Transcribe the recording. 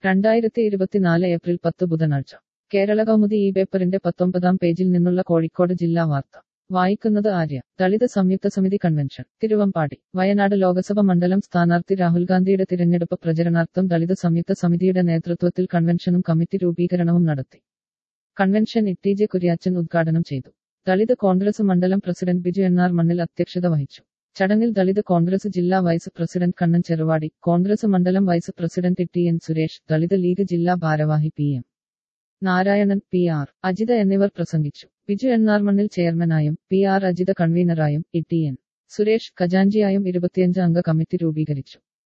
2024 April 10 ബുധനാഴ്ച കേരള കൗമുദി ഈ പേപ്പറിന്റെ 19-ാം പേജിൽ നിന്നുള്ള കോഴിക്കോട് ജില്ലാ വാർത്ത വായിക്കുന്നത് ആര്യ. ദളിത് സംയുക്ത സമിതി കൺവെൻഷൻ തിരുവമ്പാടി. വയനാട് ലോക്സഭ മണ്ഡലം സ്ഥാനാർത്ഥി രാഹുൽ ഗാന്ധിയുടെ തിരഞ്ഞെടുപ്പ് പ്രചരണാർത്ഥം ദളിത് സംയുക്ത സമിതിയുടെ നേതൃത്വത്തിൽ കൺവെൻഷനും കമ്മിറ്റി രൂപീകരണവും നടത്തി. കൺവെൻഷൻ ഇ.ടി.ജെ. കുര്യാച്ചൻ ഉദ്ഘാടനം ചെയ്തു. ദളിത് കോൺഗ്രസ് മണ്ഡലം പ്രസിഡന്റ് ബിജു എൻ. ആർ. മണ്ണിൽ അധ്യക്ഷത വഹിച്ചു. ചടങ്ങിൽ ദളിത് കോൺഗ്രസ് ജില്ലാ വൈസ് പ്രസിഡന്റ് കണ്ണൻ ചെറുവാടി, കോൺഗ്രസ് മണ്ഡലം vice president T N. Suresh, Dalit league ജില്ലാ ഭാരവാഹി പി.എം. നാരായണൻ, പി.ആർ. അജിത എന്നിവർ പ്രസംഗിച്ചു. ബിജു എൻ. ആർ. മണ്ണിൽ ചെയർമാനായും പി.ആർ. അജിത കൺവീനറായും ടി.എൻ. സുരേഷ് ഖജാൻജിയായും 25 അംഗ കമ്മിറ്റി രൂപീകരിച്ചു.